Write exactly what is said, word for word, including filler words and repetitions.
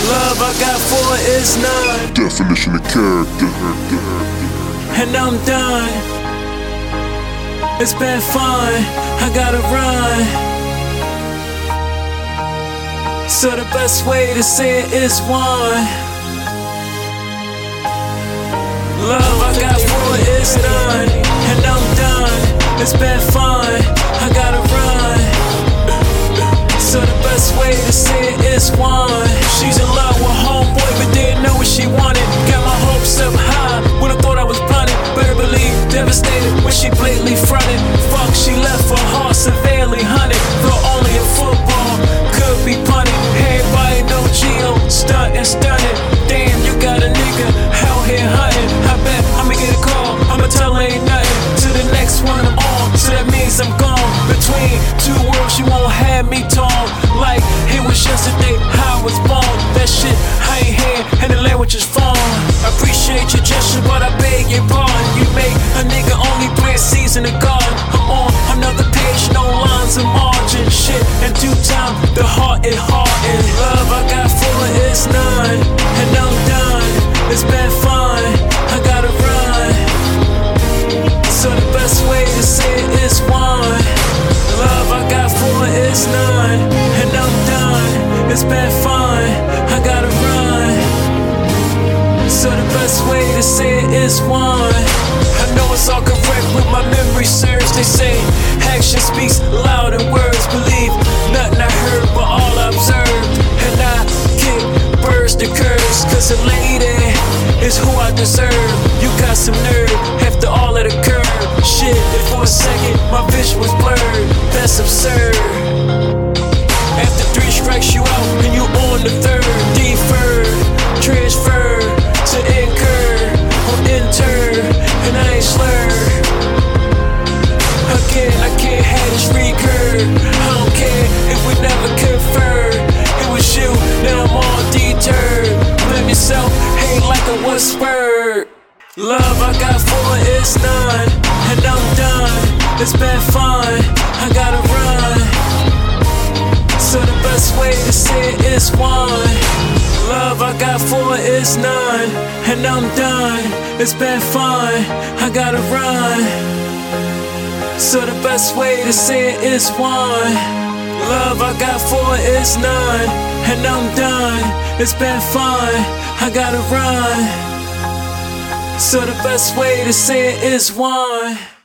Love I got for is none. Definition of character. And I'm done. It's been fun, I gotta run. So the best way to say it is one. Love I got for is none. And I'm done. It's been fun, I gotta run. So the best way to say it is one. She's in love with homeboy but didn't know what she wanted. Got my hopes up high when I thought I was blinded. Better believe, devastated when she blatantly fronted. Fuck, she left her heart severely hunted. Though only in football could be punted. Everybody know Gio, stunt and stunted. Damn, you got a nigga out here hunting. I bet I'ma get a call, I'ma tell her ain't nothing. To the next one I'm on, so that means I'm gone. Between two worlds, she won't have me torn. Like it was yesterday, how I was born. That shit, I ain't here, and the language is foreign. I appreciate your gesture, but I beg your pardon. You make a nigga only plant seeds in the garden. I'm on another page, no lines of margin. Shit, in due time, the heart it hardens. Love I got for her is none, and I'm done. It's been fun, I gotta run. So the best way to say it is one. Love I got for her is none, and I'm done. It's been fun, I gotta run. So the best way to say it is one. I know it's all correct with my memory serves. They say action speaks louder than words. Believe nothing I heard but all I observed. And I kick birds to curves, cause a lady is who I deserve. You got some nerve after all of the curve. Shit, if for a second my vision was blurred, that's absurd. After three strikes you out and you on the third. Deferred, transferred to incur or inter, and I ain't slurred. Again, I can't have this recur. I don't care if we never conferred. It was you, now I'm all deterred. Blame yourself, hate like a whisper. Love I got for her is none, and I'm done. It's been fun, I gotta run. So the best way to say it is one. Love I got for her is none, and I'm done. It's been fun, I gotta run. So the best way to say it is one. Love I got for her is none, and I'm done. It's been fun, I gotta run. So the best way to say it is one.